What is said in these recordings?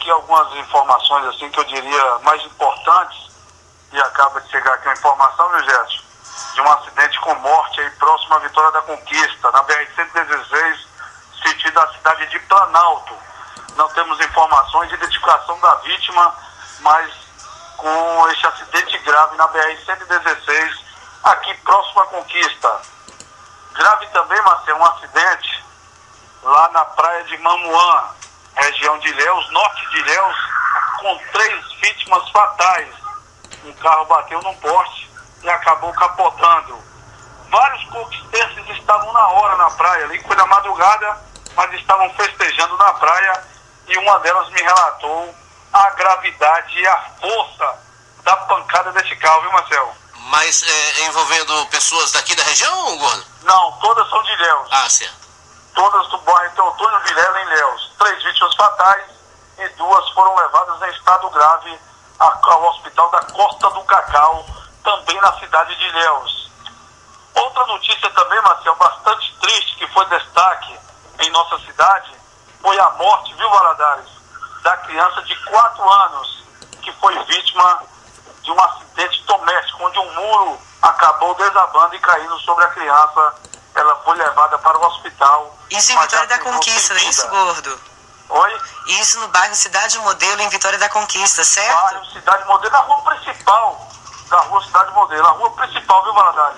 aqui algumas informações assim que eu diria mais importantes, e acaba de chegar aqui a informação, meu Gerson, de um acidente com morte aí próximo à Vitória da Conquista, na BR-116, sentido da cidade de Planalto. Não temos informações de identificação da vítima, mas com este acidente grave na BR-116, aqui próximo à Conquista. Grave também, Marcelo, um acidente lá na praia de Mamuã, região de Ilhéus, norte de Ilhéus, com 3 vítimas fatais. Um carro bateu num poste e acabou capotando. Vários conquistenses estavam na hora na praia, ali foi na madrugada, mas estavam festejando na praia, e uma delas me relatou a gravidade e a força da pancada desse carro, viu, Marcelo? Mas envolvendo pessoas daqui da região, Gordo? Não, todas são de Ilhéus. Ah, certo. Todas do bairro Teotônio Vilela, em Ilhéus. 3 vítimas fatais e 2 foram levadas em estado grave ao hospital da Costa do Cacau, também na cidade de Ilhéus. Outra notícia também, Marcelo, bastante triste, que foi destaque em nossa cidade, foi a morte, viu, Valadares, da criança de 4 anos, que foi vítima de um acidente doméstico, onde um muro acabou desabando e caindo sobre a criança. Ela foi levada para o hospital. Isso em Vitória da Conquista, não é isso, Gordo? Oi? Isso no bairro Cidade Modelo, em Vitória da Conquista, certo? Bairro Cidade Modelo, na rua principal da rua Cidade Modelo, a rua principal, viu, Valadares?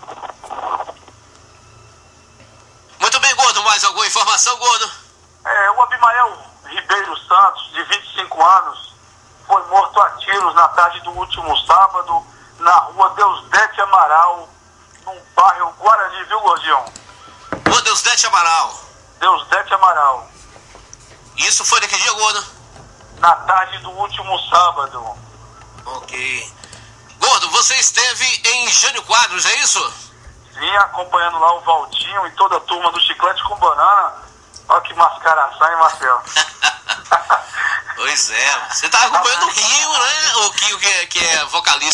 Muito bem, Gordo. Mais alguma informação, Gordo? O Abimael Ribeiro Santos, de 25 anos, foi morto a tiros na tarde do último sábado, na rua Deusdete Amaral, num bairro Guarani, viu, Gordinho? Rua Deusdete Amaral. Deusdete Amaral. Isso foi de que dia, Gordo? Na tarde do último sábado. Ok. Gordo, você esteve em Jânio Quadros, é isso? Sim, acompanhando lá o Valdinho e toda a turma do Chiclete com Banana. Olha que mascaração, hein, Marcelo? Pois é. Você tá acompanhando o Rio, né? O Rio que é vocalista.